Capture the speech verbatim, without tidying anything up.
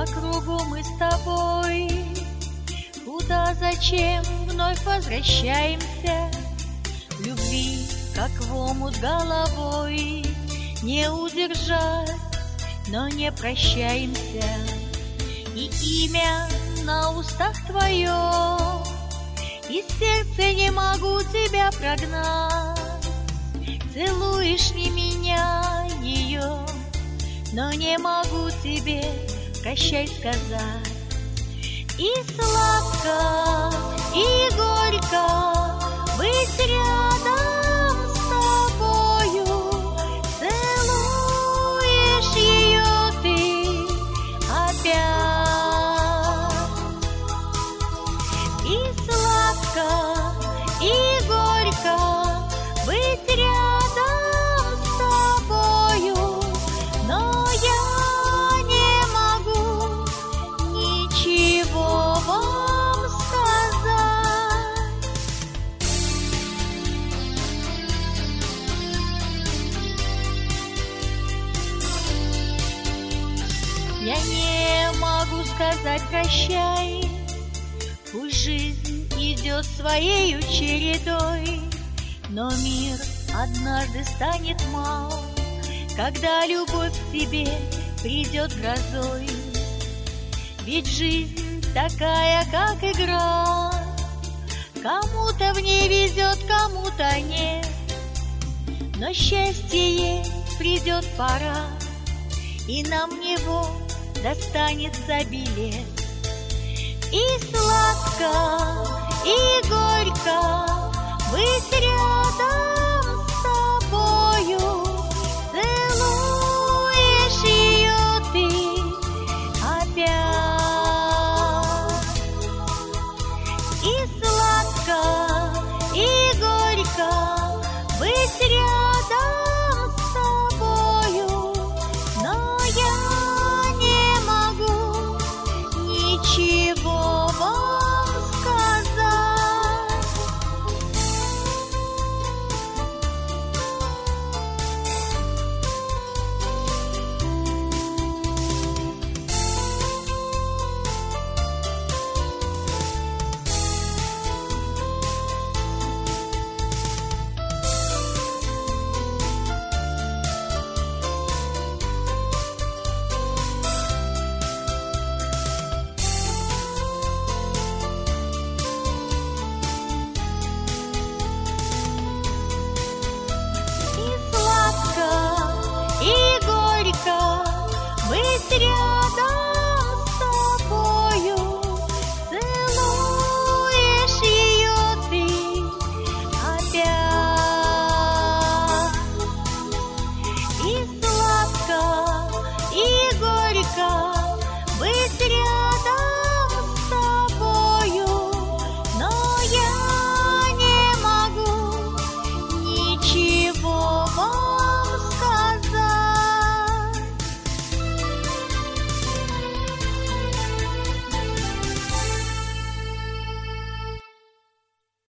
по кругу мы с тобой. Куда, зачем вновь возвращаемся? В любви, как в омут головой, не удержать, но не прощаемся. И имя на устах твое, из сердца не могу тебя прогнать. Целуешь не меня, ее, но не могу тебе прощай сказать. И сладко, и горько быть рядом с тобою. Целуешь ее ты опять. И сладко, и горько быть рядом с тобою, но я не могу ничего вам сказать. Я не могу сказать прощай, пусть жизнь идет своею чередой, но мир однажды станет мал, когда любовь к тебе придет грозой. Ведь жизнь такая, как игра, кому-то в ней везет, кому-то нет. Но счастье есть, придет пора, и нам в него достанется билет. И сладко, и горько быть рядом